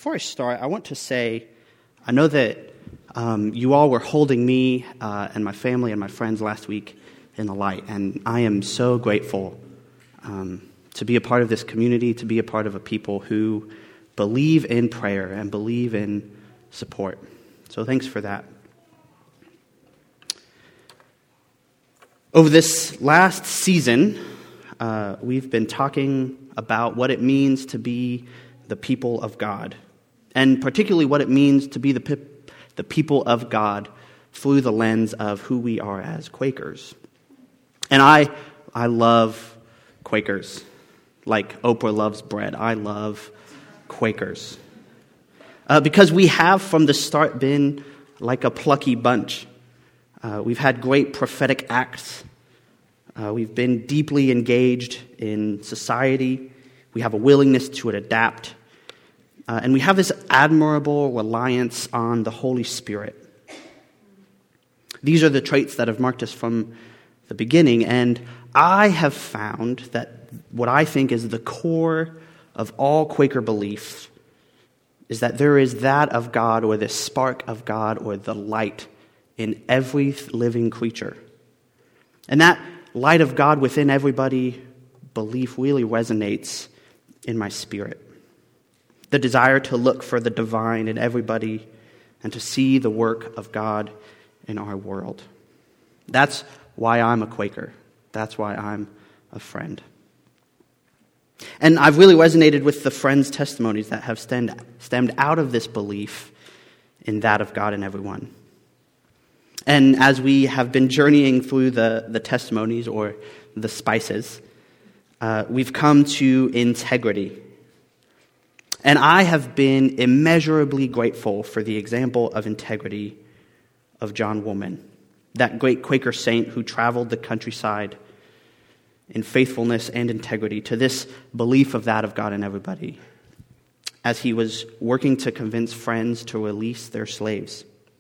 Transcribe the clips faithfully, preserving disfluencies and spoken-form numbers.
before I start, I want to say, I know that um, you all were holding me uh, and my family and my friends last week in the light, and I am so grateful um, to be a part of this community, to be a part of a people who believe in prayer and believe in support. So thanks for that. Over this last season, uh, we've been talking about what it means to be the people of God, and particularly what it means to be the pe- the people of God through the lens of who we are as Quakers. And I I love Quakers, like Oprah loves bread. I love Quakers uh, because we have from the start been like a plucky bunch. Uh, we've had great prophetic acts. Uh, we've been deeply engaged in society. We have a willingness to adapt. Uh, and we have this admirable reliance on the Holy Spirit. These are the traits that have marked us from the beginning. And I have found that what I think is the core of all Quaker belief is that there is that of God, or the spark of God, or the light in every living creature. And that light of God within everybody belief really resonates in my spirit. The desire to look for the divine in everybody and to see the work of God in our world. That's why I'm a Quaker. That's why I'm a friend. And I've really resonated with the friends' testimonies that have stemmed, stemmed out of this belief in that of God in everyone. And as we have been journeying through the, the testimonies, or the spices, uh, we've come to integrity. And I have been immeasurably grateful for the example of integrity of John Woolman, that great Quaker saint who traveled the countryside in faithfulness and integrity to this belief of that of God in everybody, as he was working to convince friends to release their slaves.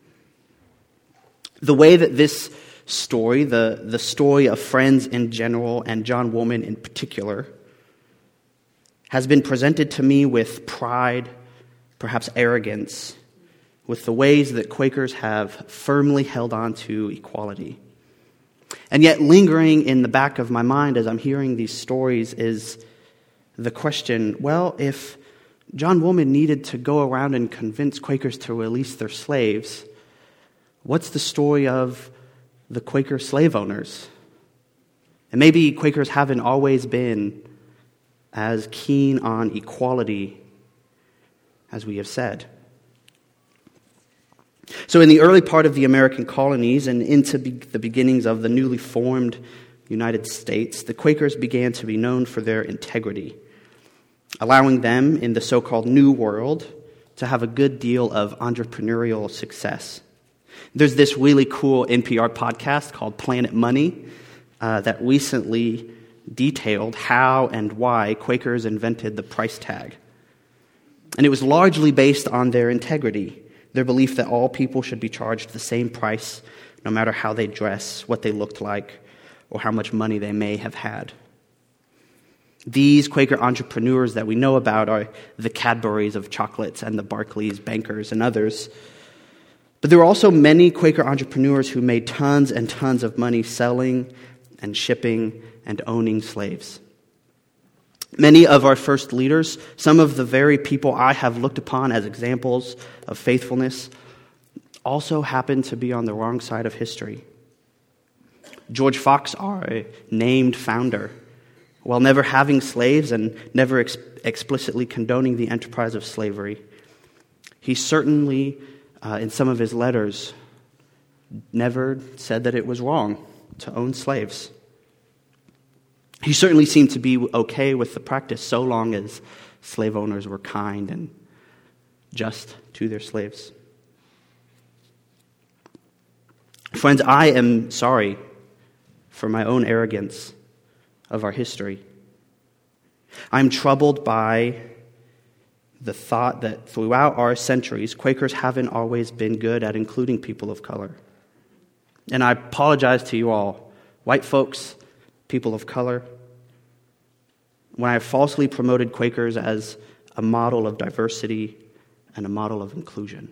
The way that this story, the, the story of Friends in general and John Woolman in particular, has been presented to me with pride, perhaps arrogance, with the ways that Quakers have firmly held on to equality. And yet lingering in the back of my mind as I'm hearing these stories is the question, well, if John Woolman needed to go around and convince Quakers to release their slaves, what's the story of the Quaker slave owners? And maybe Quakers haven't always been as keen on equality as we have said. So in the early part of the American colonies and into be- the beginnings of the newly formed United States, the Quakers began to be known for their integrity, allowing them in the so-called New World to have a good deal of entrepreneurial success. There's this really cool N P R podcast called Planet Money uh, that recently detailed how and why Quakers invented the price tag. And it was largely based on their integrity, their belief that all people should be charged the same price, no matter how they dress, what they looked like, or how much money they may have had. These Quaker entrepreneurs that we know about are the Cadburys of chocolates and the Barclays bankers and others. But there were also many Quaker entrepreneurs who made tons and tons of money selling and shipping and owning slaves. Many of our first leaders, some of the very people I have looked upon as examples of faithfulness, also happened to be on the wrong side of history. George Fox, our named founder, while never having slaves and never ex- explicitly condoning the enterprise of slavery, he certainly, uh, in some of his letters, never said that it was wrong to own slaves. He certainly seemed to be okay with the practice so long as slave owners were kind and just to their slaves. Friends, I am sorry for my own arrogance of our history. I'm troubled by the thought that throughout our centuries, Quakers haven't always been good at including people of color. And I apologize to you all, white folks, people of color, when I have falsely promoted Quakers as a model of diversity and a model of inclusion.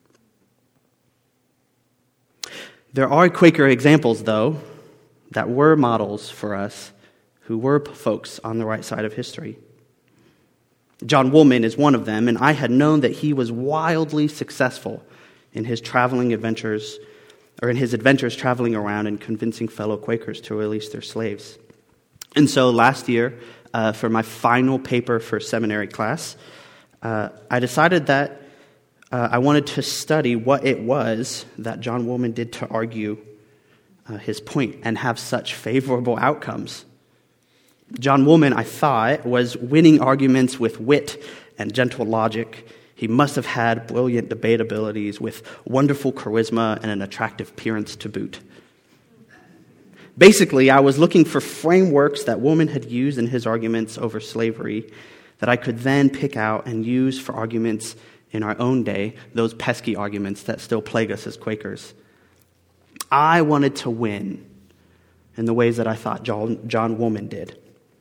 There are Quaker examples, though, that were models for us who were folks on the right side of history. John Woolman is one of them, and I had known that he was wildly successful in his traveling adventures, or in his adventures traveling around and convincing fellow Quakers to release their slaves. And so last year, uh, for my final paper for seminary class, uh, I decided that uh, I wanted to study what it was that John Woolman did to argue uh, his point and have such favorable outcomes. John Woolman, I thought, was winning arguments with wit and gentle logic. He must have had brilliant debate abilities with wonderful charisma and an attractive appearance to boot. Basically, I was looking for frameworks that Woolman had used in his arguments over slavery that I could then pick out and use for arguments in our own day, those pesky arguments that still plague us as Quakers. I wanted to win in the ways that I thought John, John Woolman did.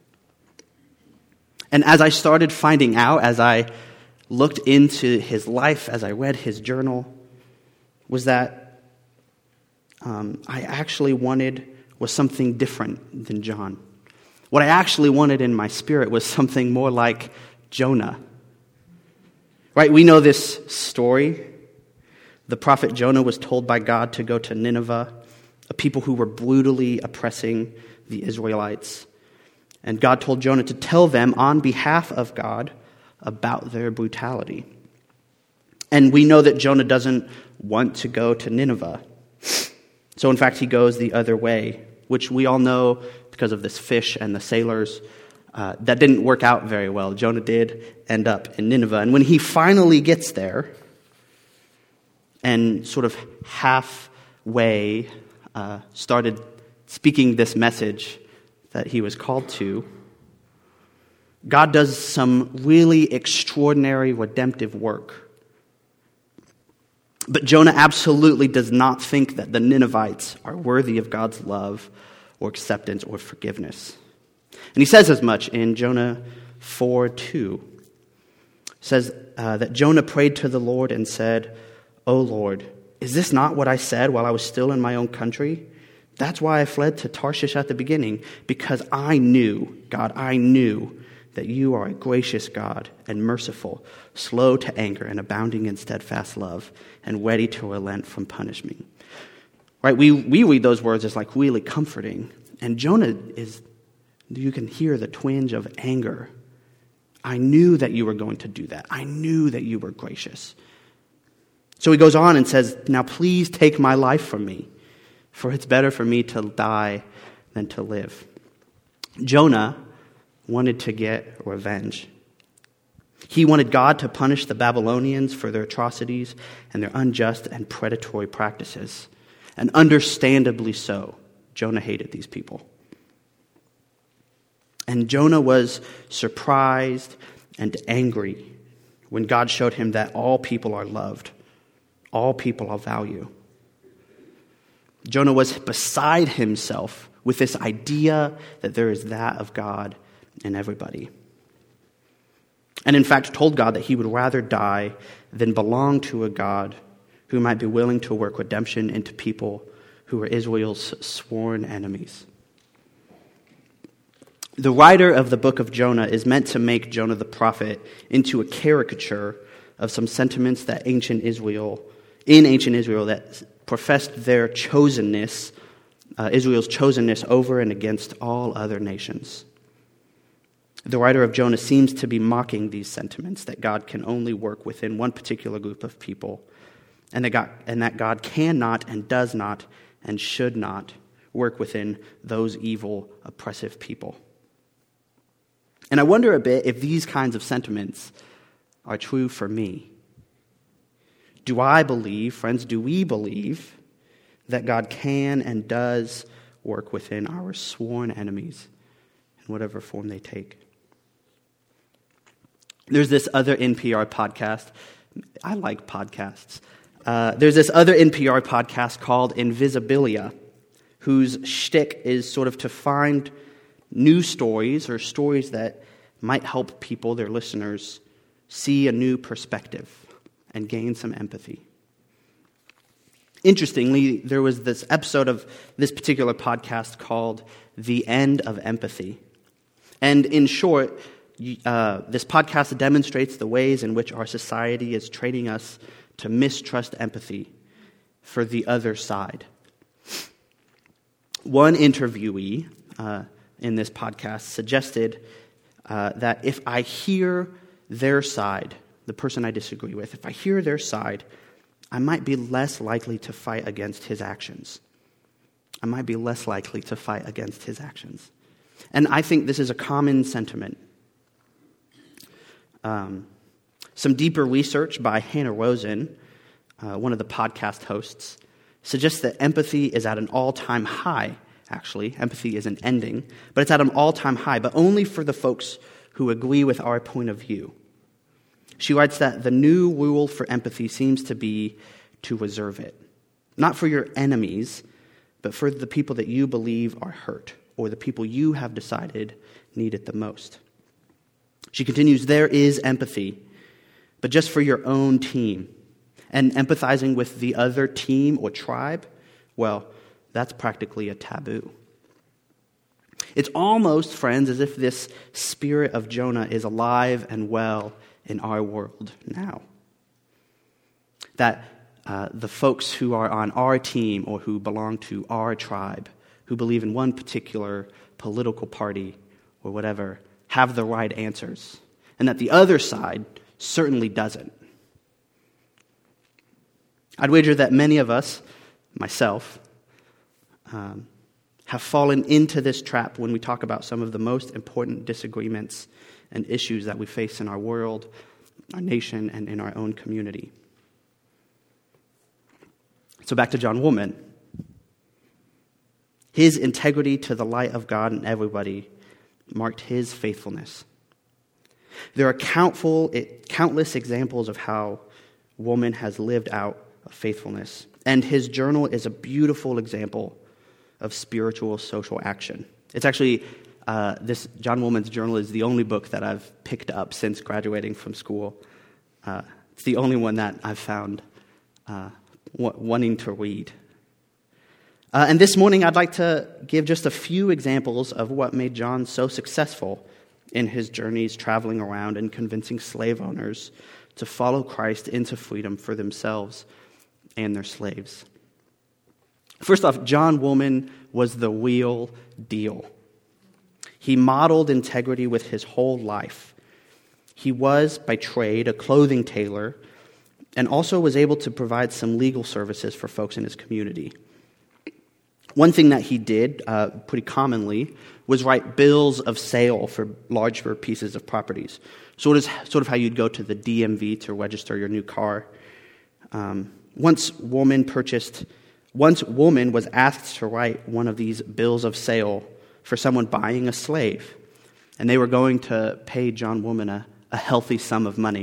And as I started finding out, as I looked into his life, as I read his journal, was that um, I actually wanted was something different than John. What I actually wanted in my spirit was something more like Jonah. Right? We know this story. The prophet Jonah was told by God to go to Nineveh, a people who were brutally oppressing the Israelites. And God told Jonah to tell them on behalf of God about their brutality. And we know that Jonah doesn't want to go to Nineveh. So in fact, he goes the other way, which we all know because of this fish and the sailors. Uh, that didn't work out very well. Jonah did end up in Nineveh. And when he finally gets there, and sort of halfway uh, started speaking this message that he was called to, God does some really extraordinary redemptive work. But Jonah absolutely does not think that the Ninevites are worthy of God's love or acceptance or forgiveness. And he says as much in Jonah four two. It says uh, that Jonah prayed to the Lord and said, "O Lord, is this not what I said while I was still in my own country? That's why I fled to Tarshish at the beginning, because I knew, God, I knew that you are a gracious God and merciful, slow to anger and abounding in steadfast love, and ready to relent from punishment." Right? We, we read those words as like really comforting. And Jonah is, you can hear the twinge of anger. I knew that you were going to do that. I knew that you were gracious. So he goes on and says, "Now please take my life from me, for it's better for me to die than to live." Jonah wanted to get revenge. He wanted God to punish the Babylonians for their atrocities and their unjust and predatory practices. And understandably so, Jonah hated these people. And Jonah was surprised and angry when God showed him that all people are loved, all people are valued. Jonah was beside himself with this idea that there is that of God in everybody. And in fact told God that he would rather die than belong to a God who might be willing to work redemption into people who were Israel's sworn enemies. The writer of the book of Jonah is meant to make Jonah the prophet into a caricature of some sentiments that ancient Israel, in ancient Israel, that professed their chosenness, uh, Israel's chosenness over and against all other nations. The writer of Jonah seems to be mocking these sentiments, that God can only work within one particular group of people, and that God, and that God cannot and does not and should not work within those evil, oppressive people. And I wonder a bit if these kinds of sentiments are true for me. Do I believe, friends, do we believe that God can and does work within our sworn enemies in whatever form they take? There's this other N P R podcast. I like podcasts. Uh, there's this other N P R podcast called Invisibilia, whose shtick is sort of to find new stories or stories that might help people, their listeners, see a new perspective. and gain some empathy. Interestingly, there was this episode of this particular podcast called The End of Empathy. And in short, uh, this podcast demonstrates the ways in which our society is training us to mistrust empathy for the other side. One interviewee uh, in this podcast suggested uh, that if I hear their side, the person I disagree with, if I hear their side, I might be less likely to fight against his actions. I might be less likely to fight against his actions. And I think this is a common sentiment. Um, some deeper research by Hannah Rosen, uh, one of the podcast hosts, suggests that empathy is at an all-time high, actually. Empathy isn't ending, but it's at an all-time high, but only for the folks who agree with our point of view. She writes that the new rule for empathy seems to be to reserve it. Not for your enemies, but for the people that you believe are hurt, or the people you have decided need it the most. She continues, there is empathy, but just for your own team. And empathizing with the other team or tribe, well, that's practically a taboo. It's almost, friends, as if this spirit of Jonah is alive and well in our world now. That uh, the folks who are on our team or who belong to our tribe, who believe in one particular political party or whatever, have the right answers, and that the other side certainly doesn't. I'd wager that many of us, myself, um, have fallen into this trap when we talk about some of the most important disagreements and issues that we face in our world, our nation, and in our own community. So back to John Woolman. His integrity to the light of God and everybody marked his faithfulness. There are countful, countless examples of how Woolman has lived out of faithfulness, and his journal is a beautiful example of spiritual social action. It's actually Uh, this John Woolman's journal is the only book that I've picked up since graduating from school. Uh, it's the only one that I've found uh, w- wanting to read. Uh, and this morning I'd like to give just a few examples of what made John so successful in his journeys traveling around and convincing slave owners to follow Christ into freedom for themselves and their slaves. First off, John Woolman was the real deal. He modeled integrity with his whole life. He was, by trade, a clothing tailor, and also was able to provide some legal services for folks in his community. One thing that he did, uh, pretty commonly, was write bills of sale for larger pieces of properties. So it is sort of how you'd go to the D M V to register your new car. Um, once Woolman purchased, once Woolman was asked to write one of these bills of sale for someone buying a slave, and they were going to pay John Woolman a, a healthy sum of money.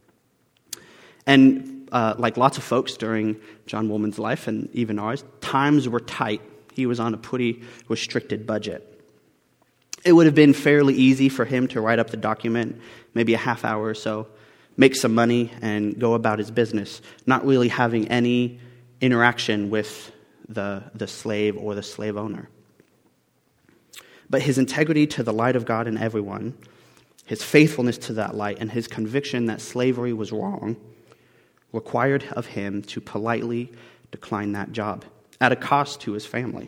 And uh, like lots of folks during John Woolman's life, and even ours, times were tight. He was on a pretty restricted budget. It would have been fairly easy for him to write up the document, maybe a half hour or so, make some money, and go about his business, not really having any interaction with the, the slave or the slave owner. But his integrity to the light of God and everyone, his faithfulness to that light, and his conviction that slavery was wrong required of him to politely decline that job at a cost to his family.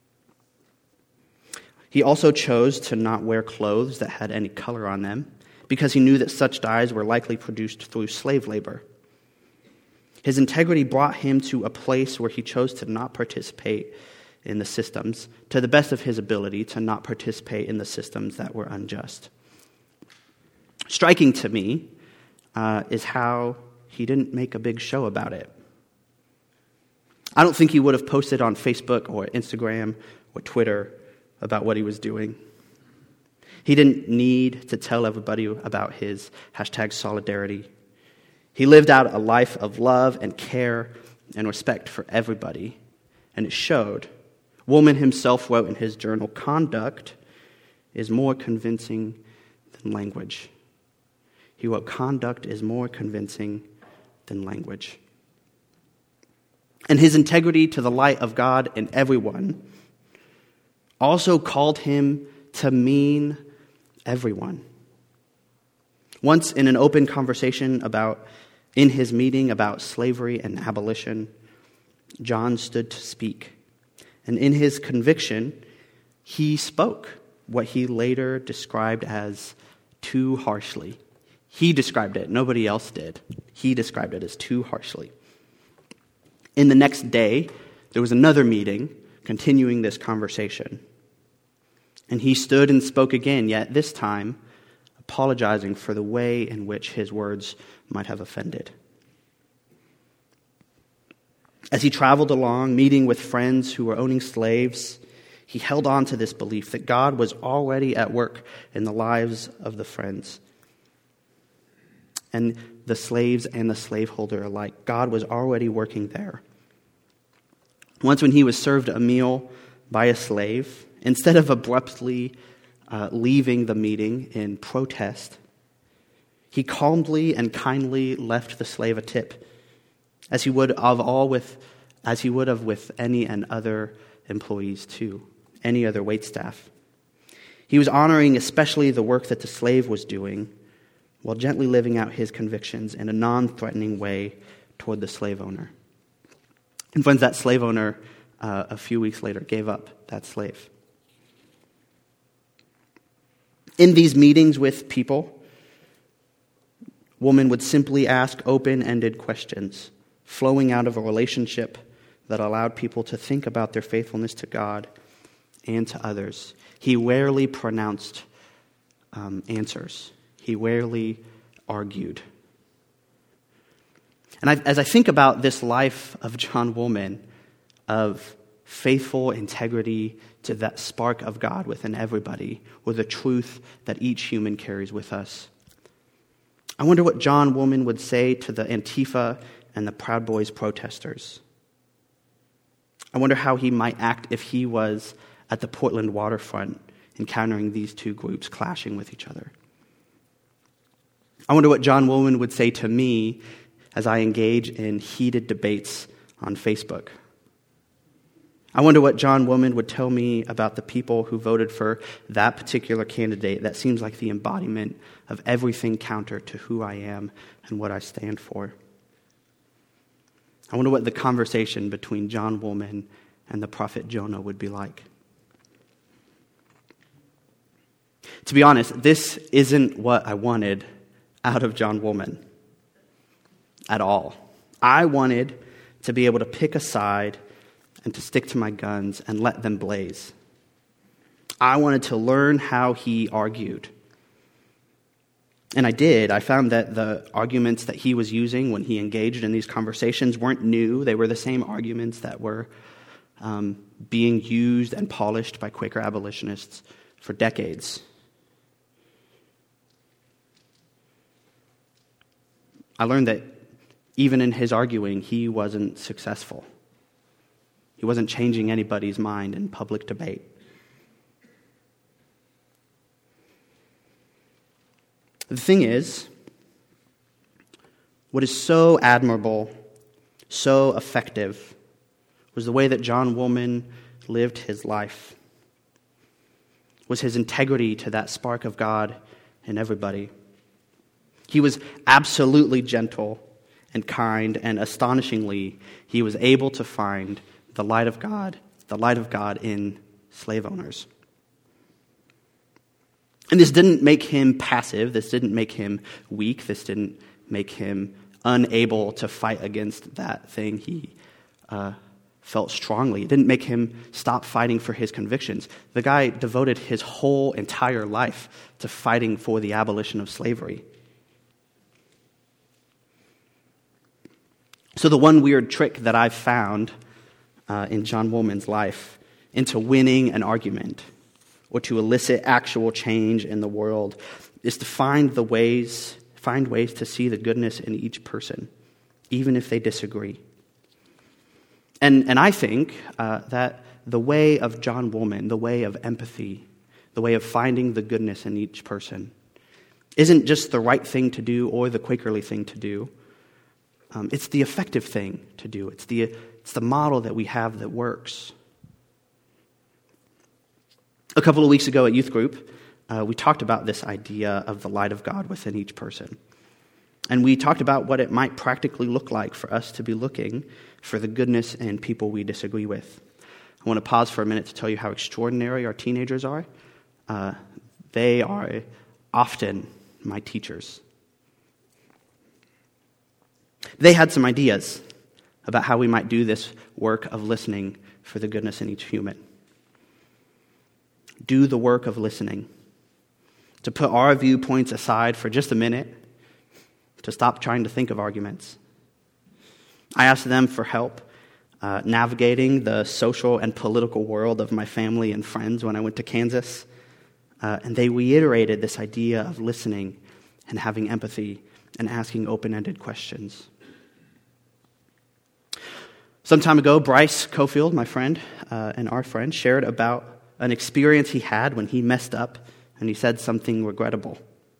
He also chose to not wear clothes that had any color on them because he knew that such dyes were likely produced through slave labor. His integrity brought him to a place where he chose to not participate in the systems, to the best of his ability, to not participate in the systems that were unjust. Striking to me uh, is how he didn't make a big show about it. I don't think he would have posted on Facebook or Instagram or Twitter about what he was doing. He didn't need to tell everybody about his hashtag solidarity. He lived out a life of love and care and respect for everybody, and it showed. Woolman himself wrote in his journal, "Conduct is more convincing than language." He wrote, "Conduct is more convincing than language. And his integrity to the light of God and everyone also called him to mean everyone. Once in an open conversation about, in his meeting about slavery and abolition, John stood to speak. And in his conviction, he spoke what he later described as too harshly. He described it, nobody else did. He described it as too harshly. In the next day, there was another meeting continuing this conversation. And he stood and spoke again, yet this time apologizing for the way in which his words might have offended. As he traveled along, meeting with friends who were owning slaves, he held on to this belief that God was already at work in the lives of the friends and the slaves and the slaveholder alike. God was already working there. Once when he was served a meal by a slave, instead of abruptly uh, leaving the meeting in protest, he calmly and kindly left the slave a tip, as he would of all with, as he would have with any and other employees too, any other waitstaff. He was honoring especially the work that the slave was doing, while gently living out his convictions in a non-threatening way toward the slave owner. And friends, that slave owner, uh, a few weeks later, gave up that slave. In these meetings with people, woman would simply ask open-ended questions, flowing out of a relationship that allowed people to think about their faithfulness to God and to others. He rarely pronounced um, answers. He rarely argued. And I, as I think about this life of John Woolman, of faithful integrity to that spark of God within everybody, or the truth that each human carries with us, I wonder what John Woolman would say to the Antifa and the Proud Boys protesters. I wonder how he might act if he was at the Portland waterfront encountering these two groups clashing with each other. I wonder what John Woolman would say to me as I engage in heated debates on Facebook. I wonder what John Woolman would tell me about the people who voted for that particular candidate that seems like the embodiment of everything counter to who I am and what I stand for. I wonder what the conversation between John Woolman and the prophet Jonah would be like. To be honest, this isn't what I wanted out of John Woolman at all. I wanted to be able to pick a side and to stick to my guns and let them blaze. I wanted to learn how he argued. And I did. I found that the arguments that he was using when he engaged in these conversations weren't new. They were the same arguments that were um, being used and polished by Quaker abolitionists for decades. I learned that even in his arguing, he wasn't successful. He wasn't changing anybody's mind in public debate. The thing is, what is so admirable, so effective, was the way that John Woolman lived his life, was his integrity to that spark of God in everybody. He was absolutely gentle and kind, and astonishingly, he was able to find the light of God, the light of God in slave owners. And this didn't make him passive. This didn't make him weak. This didn't make him unable to fight against that thing he uh, felt strongly. It didn't make him stop fighting for his convictions. The guy devoted his whole entire life to fighting for the abolition of slavery. So the one weird trick that I've found uh, in John Woolman's life into winning an argument or to elicit actual change in the world is to find the ways, find ways to see the goodness in each person, even if they disagree. And and I think uh, that the way of John Woolman, the way of empathy, the way of finding the goodness in each person, isn't just the right thing to do or the Quakerly thing to do, Um, it's the effective thing to do. It's the, it's the model that we have that works. A couple of weeks ago at youth group, uh, we talked about this idea of the light of God within each person. And we talked about what it might practically look like for us to be looking for the goodness in people we disagree with. I want to pause for a minute to tell you how extraordinary our teenagers are. Uh, they are often my teachers. They had some ideas about how we might do this work of listening for the goodness in each human. Do the work of listening. To put our viewpoints aside for just a minute. To stop trying to think of arguments. I asked them for help uh, navigating the social and political world of my family and friends when I went to Kansas. Uh, and they reiterated this idea of listening and having empathy and asking open-ended questions. Some time ago, Bryce Cofield, my friend uh, and our friend, shared about an experience he had when he messed up and he said something regrettable.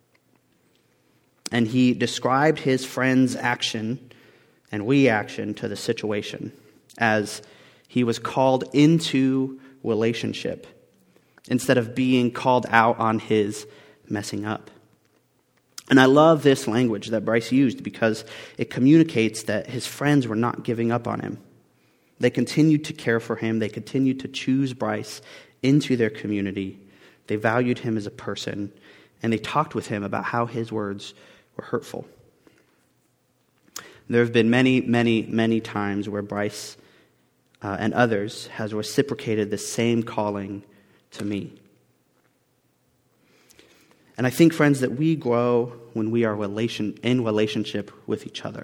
And he described his friend's action and reaction to the situation as he was called into relationship instead of being called out on his messing up. And I love this language that Bryce used because it communicates that his friends were not giving up on him. They continued to care for him. They continued to choose Bryce into their community. They valued him as a person, and they talked with him about how his words were hurtful. There have been many, many, many times where Bryce uh, and others has reciprocated the same calling to me. And I think, friends, that we grow when we are relation, in relationship with each other.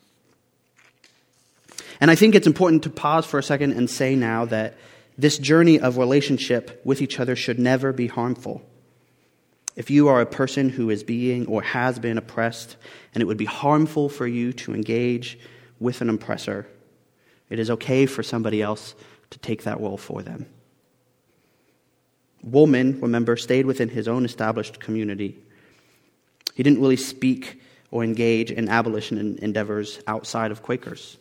And I think it's important to pause for a second and say now that this journey of relationship with each other should never be harmful. If you are a person who is being or has been oppressed, and it would be harmful for you to engage with an oppressor, it is okay for somebody else to take that role for them. Woolman, remember, stayed within his own established community. He didn't really speak or engage in abolition endeavors outside of Quakers.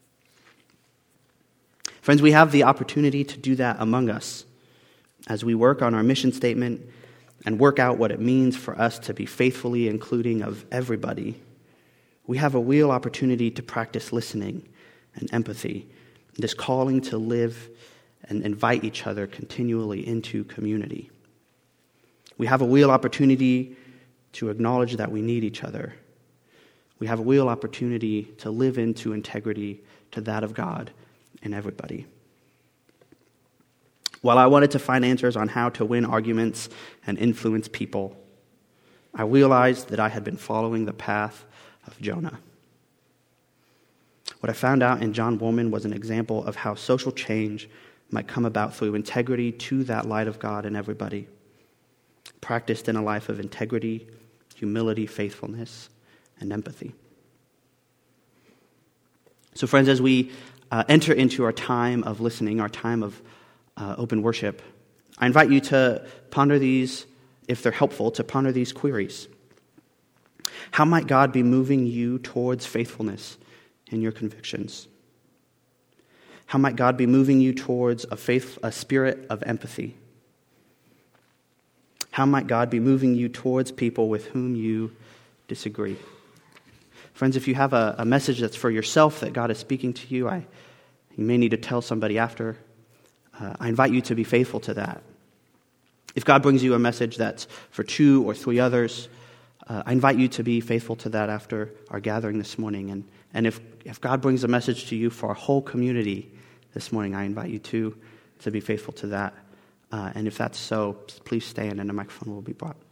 Friends, we have the opportunity to do that among us as we work on our mission statement and work out what it means for us to be faithfully including of everybody. We have a real opportunity to practice listening and empathy, this calling to live and invite each other continually into community. We have a real opportunity to acknowledge that we need each other. We have a real opportunity to live into integrity to that of God and everybody. While I wanted to find answers on how to win arguments and influence people, I realized that I had been following the path of Jonah. What I found out in John Woolman was an example of how social change might come about through integrity to that light of God in everybody, practiced in a life of integrity, humility, faithfulness, and empathy. So friends, as we uh, enter into our time of listening, our time of uh, open worship, I invite you to ponder these, if they're helpful, to ponder these queries. How might God be moving you towards faithfulness in your convictions? How might God be moving you towards a faith, a spirit of empathy? How might God be moving you towards people with whom you disagree? Friends, if you have a, a message that's for yourself that God is speaking to you, I, you may need to tell somebody after. Uh, I invite you to be faithful to that. If God brings you a message that's for two or three others, uh, I invite you to be faithful to that after our gathering this morning. And, and if, if God brings a message to you for our whole community this morning, I invite you to, to be faithful to that. Uh, and if that's so, please stand and a microphone will be brought.